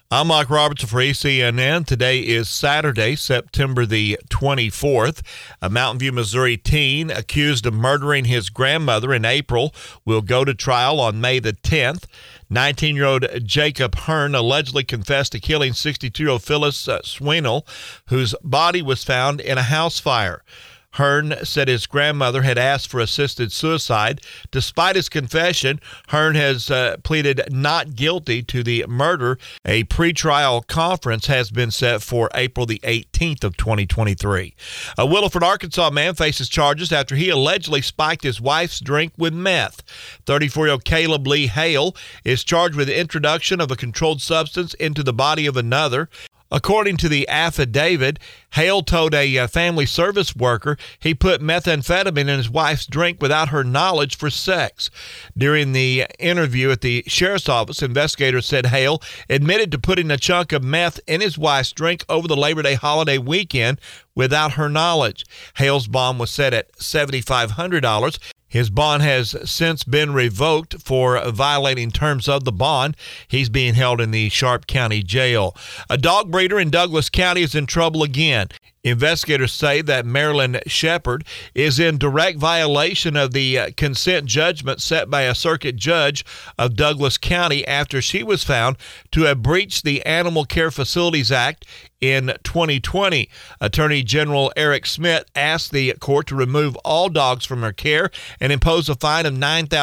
I'm Mike Robertson for ECNN. Today is Saturday, September the 24th. A Mountain View, Missouri teen accused of murdering his grandmother in April will go to trial on May the 10th. 19-year-old Jacob Hearn allegedly confessed to killing 62-year-old Phyllis Sweenel, whose body was found in a house fire. Hearn said his grandmother had asked for assisted suicide. Despite his confession, Hearn has pleaded not guilty to the murder. A pretrial conference has been set for April the 18th of 2023. A Willowford, Arkansas man faces charges after he allegedly spiked his wife's drink with meth. 34-year-old Caleb Lee Hale is charged with the introduction of a controlled substance into the body of another. According to the affidavit, Hale told a family service worker he put methamphetamine in his wife's drink without her knowledge for sex. During the interview at the sheriff's office, investigators said Hale admitted to putting a chunk of meth in his wife's drink over the Labor Day holiday weekend without her knowledge. Hale's bond was set at $7,500. His bond has since been revoked for violating terms of the bond. He's being held in the Sharp County Jail. A dog breeder in Douglas County is in trouble again. Investigators say that Marilyn Shepard is in direct violation of the consent judgment set by a circuit judge of Douglas County after she was found to have breached the Animal Care Facilities Act in 2020. Attorney General Eric Smith asked the court to remove all dogs from her care and impose a fine of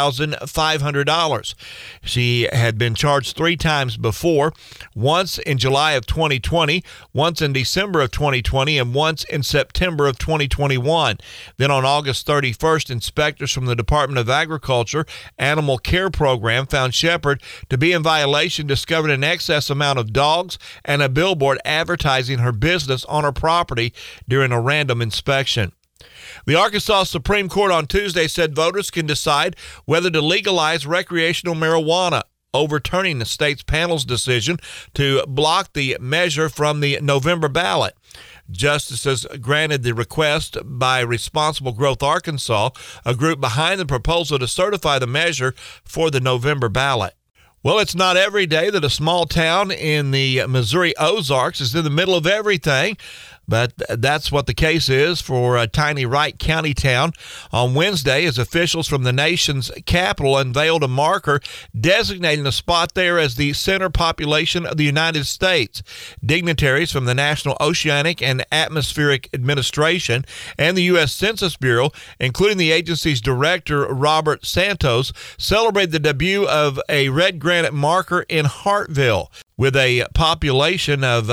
$9,500. She had been charged 3 times before, once in July of 2020, once in December of 2020, and once in September of 2021. Then on August 31st, inspectors from the Department of Agriculture Animal Care Program found Shepard to be in violation, discovered an excess amount of dogs and a billboard advertising her business on her property during a random inspection. The Arkansas Supreme Court on Tuesday said voters can decide whether to legalize recreational marijuana, overturning the state's panel's decision to block the measure from the November ballot. Justices granted the request by Responsible Growth Arkansas, a group behind the proposal to certify the measure for the November ballot. Well, it's not every day that a small town in the Missouri Ozarks is in the middle of everything, but that's what the case is for a tiny Wright County town. On Wednesday, as officials from the nation's capital unveiled a marker designating the spot there as the center population of the United States. Dignitaries from the National Oceanic and Atmospheric Administration and the U.S. Census Bureau, including the agency's director, Robert Santos, celebrated the debut of a red granite marker in Hartville. With a population of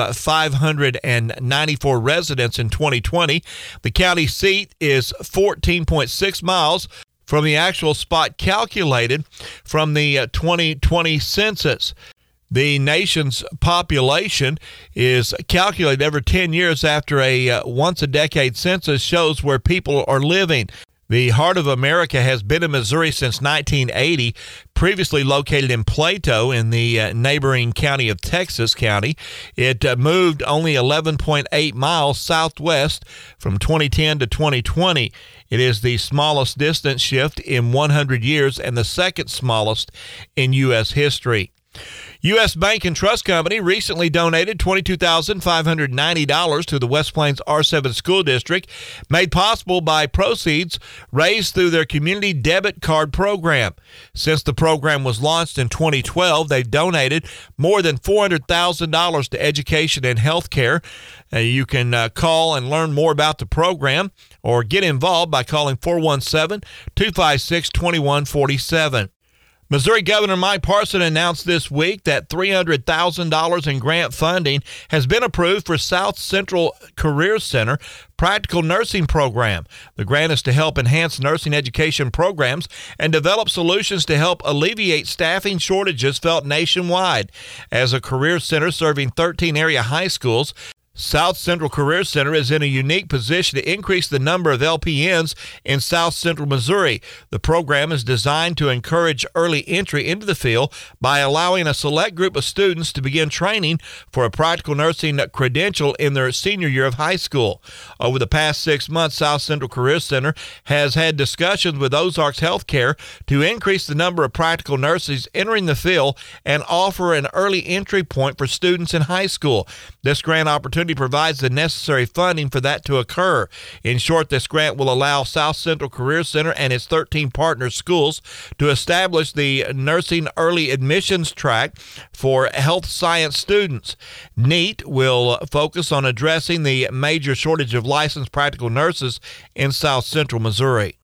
594 residents in 2020, the county seat is 14.6 miles from the actual spot calculated from the 2020 census. The nation's population is calculated every 10 years after a once-a-decade census shows where people are living. The Heart of America has been in Missouri since 1980, previously located in Plato in the neighboring county of Texas County. It moved only 11.8 miles southwest from 2010 to 2020. It is the smallest distance shift in 100 years and the second smallest in U.S. history. U.S. Bank and Trust Company recently donated $22,590 to the West Plains R7 School District, made possible by proceeds raised through their Community Debit Card program. Since the program was launched in 2012, they've donated more than $400,000 to education and health care. You can call and learn more about the program or get involved by calling 417-256-2147. Missouri Governor Mike Parson announced this week that $300,000 in grant funding has been approved for South Central Career Center Practical Nursing Program. The grant is to help enhance nursing education programs and develop solutions to help alleviate staffing shortages felt nationwide. As a career center serving 13 area high schools, South Central Career Center is in a unique position to increase the number of LPNs in South Central Missouri. The program is designed to encourage early entry into the field by allowing a select group of students to begin training for a practical nursing credential in their senior year of high school. Over the past 6 months, South Central Career Center has had discussions with Ozarks Healthcare to increase the number of practical nurses entering the field and offer an early entry point for students in high school. This grant opportunity provides the necessary funding for that to occur. In short, this grant will allow South Central Career Center and its 13 partner schools to establish the nursing early admissions track for health science students. NEAT will focus on addressing the major shortage of licensed practical nurses in South Central Missouri.